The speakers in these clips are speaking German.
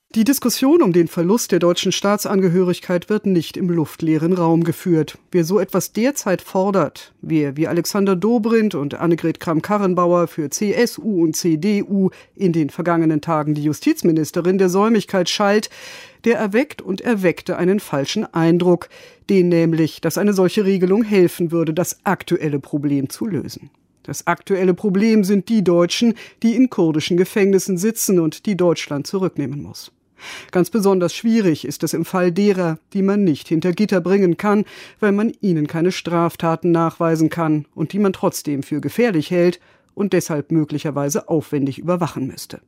Die Diskussion um den Verlust der deutschen Staatsangehörigkeit wird nicht im luftleeren Raum geführt. Wer so etwas derzeit fordert, wer wie Alexander Dobrindt und Annegret Kramp-Karrenbauer für CSU und CDU in den vergangenen Tagen die Justizministerin der Säumigkeit schalt, der erweckt und erweckte einen falschen Eindruck, den nämlich, dass eine solche Regelung helfen würde, das aktuelle Problem zu lösen. Das aktuelle Problem sind die Deutschen, die in kurdischen Gefängnissen sitzen und die Deutschland zurücknehmen muss. Ganz besonders schwierig ist es im Fall derer, die man nicht hinter Gitter bringen kann, weil man ihnen keine Straftaten nachweisen kann und die man trotzdem für gefährlich hält und deshalb möglicherweise aufwendig überwachen müsste.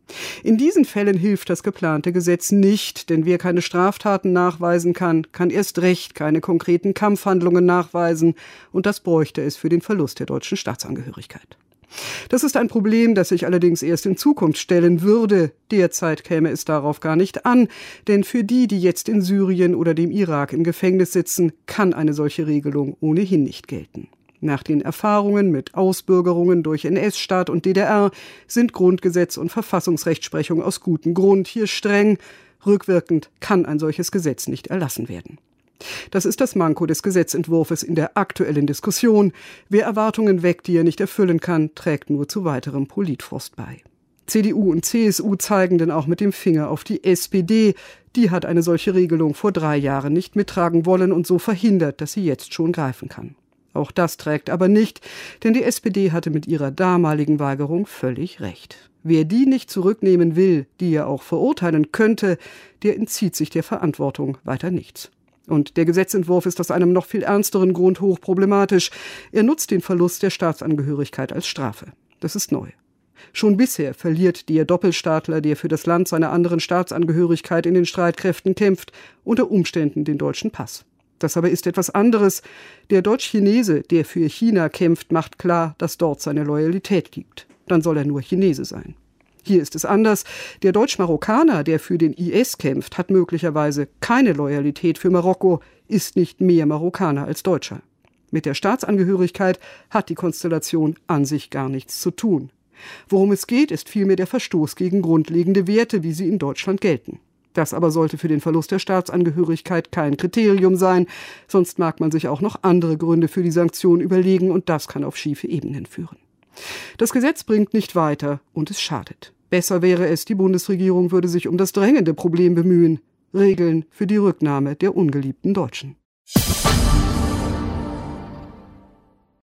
In diesen Fällen hilft das geplante Gesetz nicht, denn wer keine Straftaten nachweisen kann, kann erst recht keine konkreten Kampfhandlungen nachweisen und das bräuchte es für den Verlust der deutschen Staatsangehörigkeit. Das ist ein Problem, das sich allerdings erst in Zukunft stellen würde. Derzeit käme es darauf gar nicht an, denn für die, die jetzt in Syrien oder dem Irak im Gefängnis sitzen, kann eine solche Regelung ohnehin nicht gelten. Nach den Erfahrungen mit Ausbürgerungen durch NS-Staat und DDR sind Grundgesetz und Verfassungsrechtsprechung aus gutem Grund hier streng. Rückwirkend kann ein solches Gesetz nicht erlassen werden. Das ist das Manko des Gesetzentwurfs in der aktuellen Diskussion. Wer Erwartungen weckt, die er nicht erfüllen kann, trägt nur zu weiterem Politfrost bei. CDU und CSU zeigen denn auch mit dem Finger auf die SPD. Die hat eine solche Regelung vor 3 Jahren nicht mittragen wollen und so verhindert, dass sie jetzt schon greifen kann. Auch das trägt aber nicht, denn die SPD hatte mit ihrer damaligen Weigerung völlig recht. Wer die nicht zurücknehmen will, die er auch verurteilen könnte, der entzieht sich der Verantwortung weiter nichts. Und der Gesetzentwurf ist aus einem noch viel ernsteren Grund hochproblematisch. Er nutzt den Verlust der Staatsangehörigkeit als Strafe. Das ist neu. Schon bisher verliert der Doppelstaatler, der für das Land seiner anderen Staatsangehörigkeit in den Streitkräften kämpft, unter Umständen den deutschen Pass. Das aber ist etwas anderes. Der Deutsch-Chinese, der für China kämpft, macht klar, dass dort seine Loyalität liegt. Dann soll er nur Chinese sein. Hier ist es anders. Der Deutsch-Marokkaner, der für den IS kämpft, hat möglicherweise keine Loyalität für Marokko, ist nicht mehr Marokkaner als Deutscher. Mit der Staatsangehörigkeit hat die Konstellation an sich gar nichts zu tun. Worum es geht, ist vielmehr der Verstoß gegen grundlegende Werte, wie sie in Deutschland gelten. Das aber sollte für den Verlust der Staatsangehörigkeit kein Kriterium sein, sonst mag man sich auch noch andere Gründe für die Sanktion überlegen und das kann auf schiefe Ebenen führen. Das Gesetz bringt nicht weiter und es schadet. Besser wäre es, die Bundesregierung würde sich um das drängende Problem bemühen: Regeln für die Rücknahme der ungeliebten Deutschen.